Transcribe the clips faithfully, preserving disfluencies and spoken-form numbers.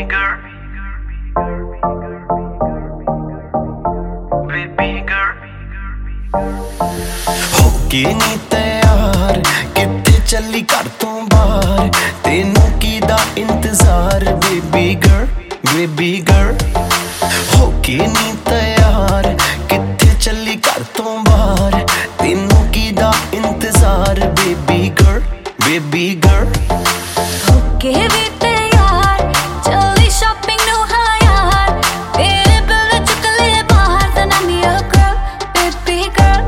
girl, baby girl. हो के नी तैयार किथे चली घर तो बाहर तेनू कीदा इंतजार बेबी गर्ल बेबी गर्ल हो के नी तैयार किथे चली घर तो बाहर तेनू कीदा इंतजार बेबी गर्ल बेबी गर्ल हो के भी तैयार चली शॉपिंग नु हाँ यार तेरे बिल चुक ले बाहर then I'm your girl baby girl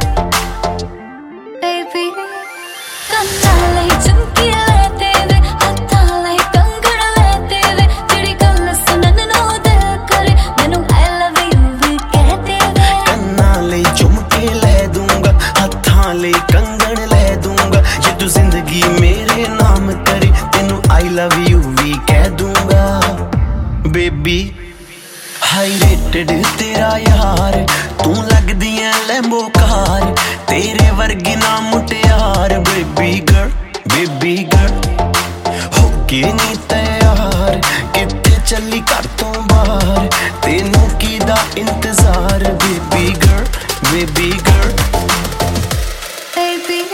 baby ਕੰਨਾਂ ਲਈ ਝੁਮਕੀ ਲੈ ਤੇਰੇ ਹੱਥਾਂ ਲਈ ਕੰਗਣ ਲੈ ਤੇਰੇ ਜਿਹੜੀ ਗੱਲ ਸੁਣਨ ਨੂੰ ਦਿਲ ਕਰੇ ਮੈਨੂੰ I love you ਵੀ ਕਹਿ ਤੇਰੇ ਕੰਨਾਂ ਲਈ ਝੁਮਕੇ ਲੈ ਦੂੰਗਾ ਹੱਥਾਂ ਲਈ ਕੰਗਣ ਲੈ ਦੂੰਗਾ ਜੇ ਤੂੰ ਜ਼ਿੰਦਗੀ ਮੇਰੇ ਨਾਮ ਕਰੇ ਤੈਨੂੰ I love you ਵੀ ਕਹਿ ਦੂੰਗਾ ਬੇਬੀ ਹਾਈ ਰੇਟਡ ਤੇਰਾ ਯਾਰ ਤੂੰ ਲੱਗਦੀ ਐ ਲੈਂਬੋ ਕਾਰ ਤੇਰੇ ਵਰਗੀ ਨਾ ਮੁਟਿਆਰ ਬੇਬੀ ਗਰਲ ਬੇਬੀ ਗਰਲ ਹੋ ਕੇ ਨੀ ਤੈयार ਕਿੱਥੇ ਚੱਲੀ ਘਰ ਤੋਂ ਬਾਹਰ ਤੈਨੂੰ ਕੀਦਾ ਇੰਤਜ਼ਾਰ baby girl baby girl baby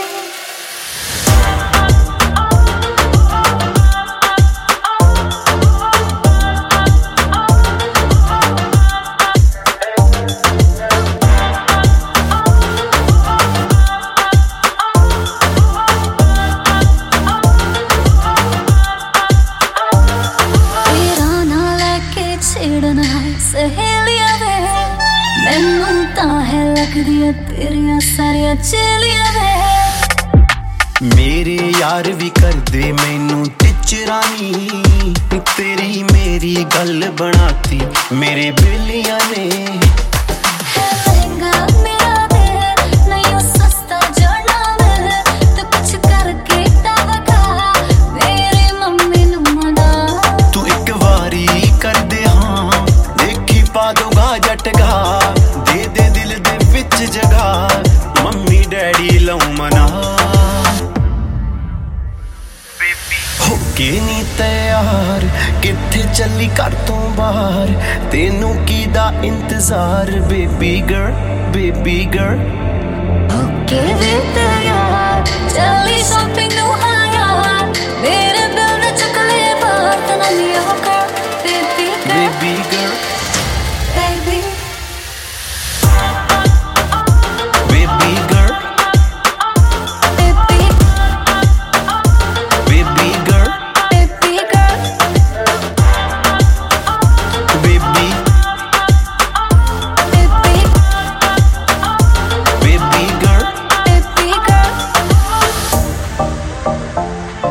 ਛੇੜਨਾ ਸਹੇਲੀਆਂ ਵੇ ਮੈਨੂੰ ਤਾਂ ਹੈ ਲੱਗਦੀਆਂ ਤੇਰੀਆਂ ਸਾਰੀਆਂ ਚੇਲੀਆਂ ਵੇ ਮੇਰੇ ਯਾਰ ਵੀ ਕਰਦੇ ਮੈਨੂੰ ਟਿਚਰਾਨੀ ਤੇਰੀ ਮੇਰੀ ਗੱਲ ਬਣਾਤੀ ਮੇਰੇ ਬੇਲੀਆਂ ਨੇ ਲਹਿੰਗਾ ਮੇਰਾ ਦੇ ਨਹੀਂ ਸਸਤਾ ਜੜਨਾ ਵੇ ਤੂੰ ਕੁਛ ਕਰਕੇ ਟਾਵਕਾ ਮੇਰੀ ਮੰਮੀ ਨੂੰ ਮਨਾ ਤੂੰ ਇੱਕ ਵਾਰੀ ਕਰਦੇ ਹਾਂ ਦੇਖੀ ਪਾ ਦੂੰਗਾ ਜਟਗਾ ਦੇ ਦੇ ਦਿਲ ਦੇ ਵਿੱਚ ਜਗਾ ਮੰਮੀ ਡੈਡੀ ਲਾਉ ਮਨਾ ਹੋ ਕੇ ਨੀ ਤੈयार ਕਿੱਥੇ ਚੱਲੀ ਘਰ ਤੋਂ ਬਾਹਰ ਤੈਨੂੰ ਕੀਦਾ ਇੰਤਜ਼ਾਰ ਬੇਬੀ ਗਰਲ ਬੇਬੀ ਗਰਲ ਹੋ ਕੇ ਵੀ ਤੈयार ਚੱਲੀ ਸ਼ਾਪਿੰਗ ਨੂੰ ਹਾਂ ਯਾਰ ਮੇਰੇ ਬਿਲ ਨੂੰ ਚੁੱਕ ਲੈ ਬਾਹਰ ਤਾਂ I'm your girl baby girl baby girl baby baby girl baby baby girl baby girl baby baby baby girl baby girl